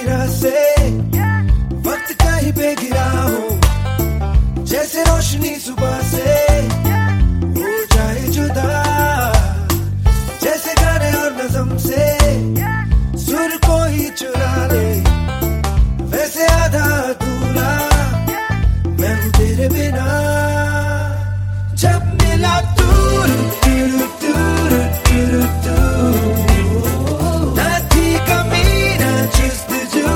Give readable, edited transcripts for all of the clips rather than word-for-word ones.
राह से वक्त कहीं पे गिरा हो, जैसे रोशनी सुबह से हो जाए जुदा, जैसे गाने और नज़म से सुर कोई चुरा ले, वैसे आधा अधूरा मैं हूँ तेरे बिना। जब मिला तू ना थी कमी ना जस्तजू,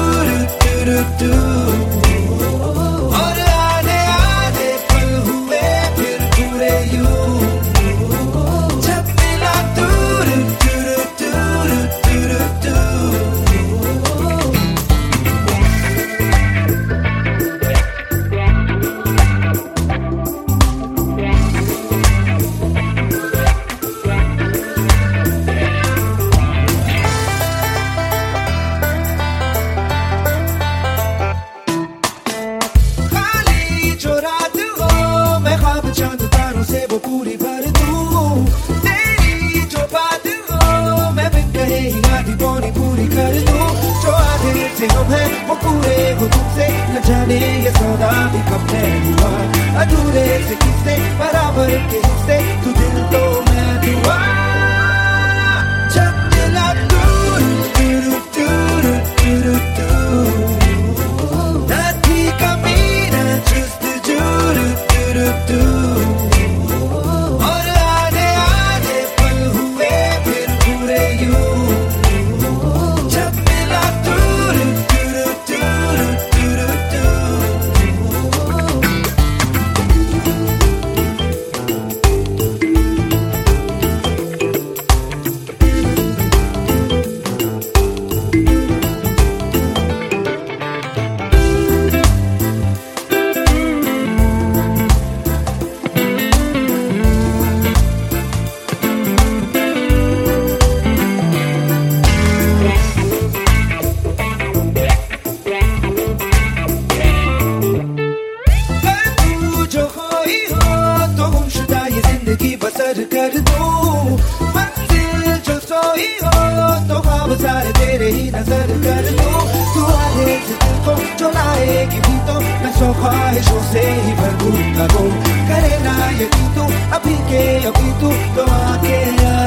और आने आने पल हुए फिर पूरे यूं। जब मिला तू चांद तारों से वो पूरी भर दूं, तेरी जो बात हो मैं बिन कहे ही आधी पौनी पूरी कर दूं। जो आधे से हम हैं वो पूरे हो तुमसे, न जाने ये सौदा भी कब तय हुआ। अधूरे से किससे बराबर के हिस्से, तू दिल तो मैं दुआ। जब मिला तू ना थी कमी ना जस्तजू, और आने आने पल हुए फिर पूरे यूं। जब मिला तू बसर कर दूं, मंजिल जो सोई हो तो ख्वाब सारे तेरे ही नजर कर दूं। तू आधे से दिल को जो लाएगी भी तो मैं सौ ख्वाहिशों से ही भर दूंगा, करे ना यकीन तू अभी के अभी तू तो आके